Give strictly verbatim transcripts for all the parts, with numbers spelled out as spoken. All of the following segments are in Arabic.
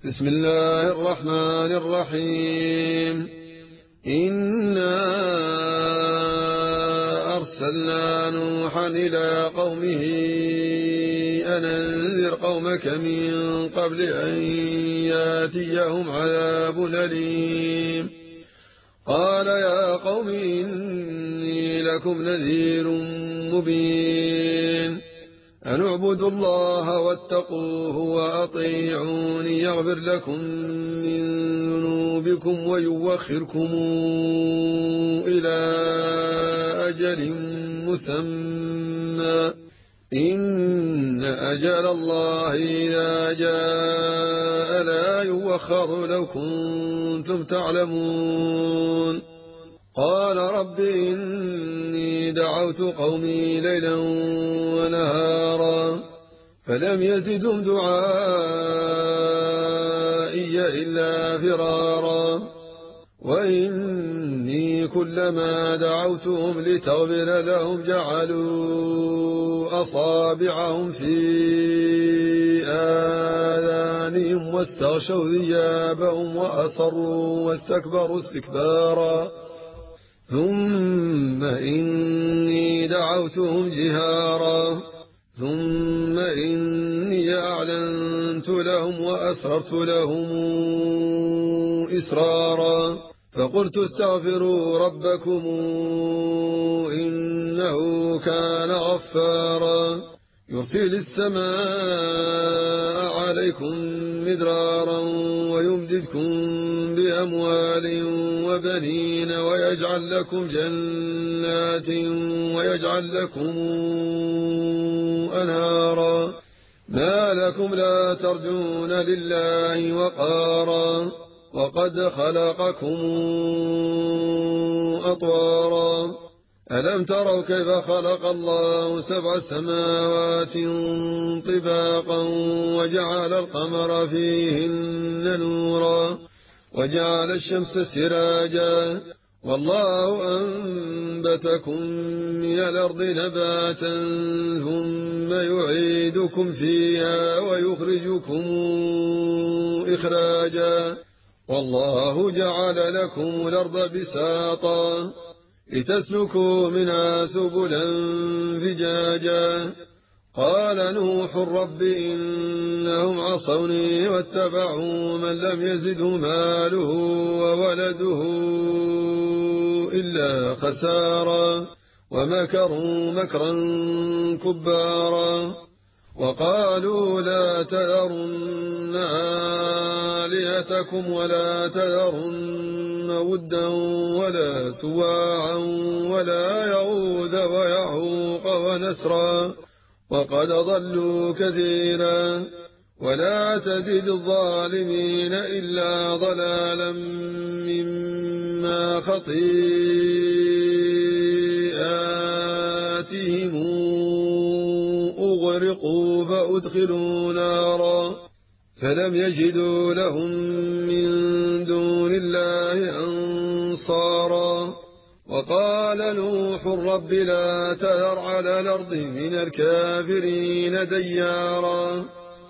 بسم الله الرحمن الرحيم. إنا أرسلنا نوحا إلى قومه أن أنذر قومك من قبل أن ياتيهم عذاب أليم. قال يا قوم إني لكم نذير مبين أن اعبدوا الله واتقوه وأطيعوني يغفر لكم من ذنوبكم ويوخركم إلى أجل مسمى إن أجل الله إذا جاء لا يوخر لو كنتم تعلمون. قال رب إني دعوت قومي ليلا ونهارا فلم يزدهم دعائي إلا فرارا وإني كلما دعوتهم لتغفر لهم جعلوا أصابعهم في آذانهم واستغشوا ثيابهم وأصروا واستكبروا استكبارا ثم إني دعوتهم جهارا ثم إني أعلنت لهم وأسررت لهم إسرارا فقلت استغفروا ربكم إنه كان غفارا يرسل السماء عليكم مدرارا ويمددكم بأموال وبنين ويجعل لكم جنات ويجعل لكم أنهارا ما لكم لا ترجون لله وقارا وقد خلقكم أطوارا ألم تروا كيف خلق الله سبع سماوات طباقا وجعل القمر فيهن نورا وجعل الشمس سراجا والله أنبتكم من الأرض نباتا ثم يعيدكم فيها ويخرجكم إخراجا والله جعل لكم الأرض بساطا لتسلكوا منها سبلا فجاجا قال نوح رب إنهم عصوني واتبعوا من لم يزده ماله وولده إلا خسارا ومكروا مكرا كبارا وقالوا لا تذرن آلهتكم ولا تذرن ودا ولا سواعا ولا يغوث ويعوق ونسرا وقد ضلوا كثيرا ولا تزد الظالمين إلا ضلالا مما خطيئاتهم أغرقوا فأدخلوا نارا فلم يجدوا لهم من دون الله أنصارا وقال نوح رب لا تذر على الأرض من الكافرين ديارا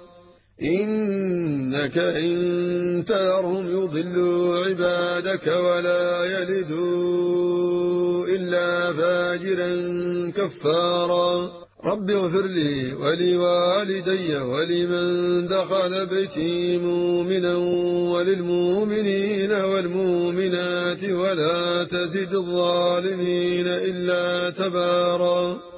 إنك إن تذرهم يضلوا عبادك ولا يلدوا إلا فاجرا كفارا رب اغفر لي ولوالدي ولمن دخل بيتي مؤمنا وللمؤمنين والمؤمنات ولا تزد الظالمين إلا تبارا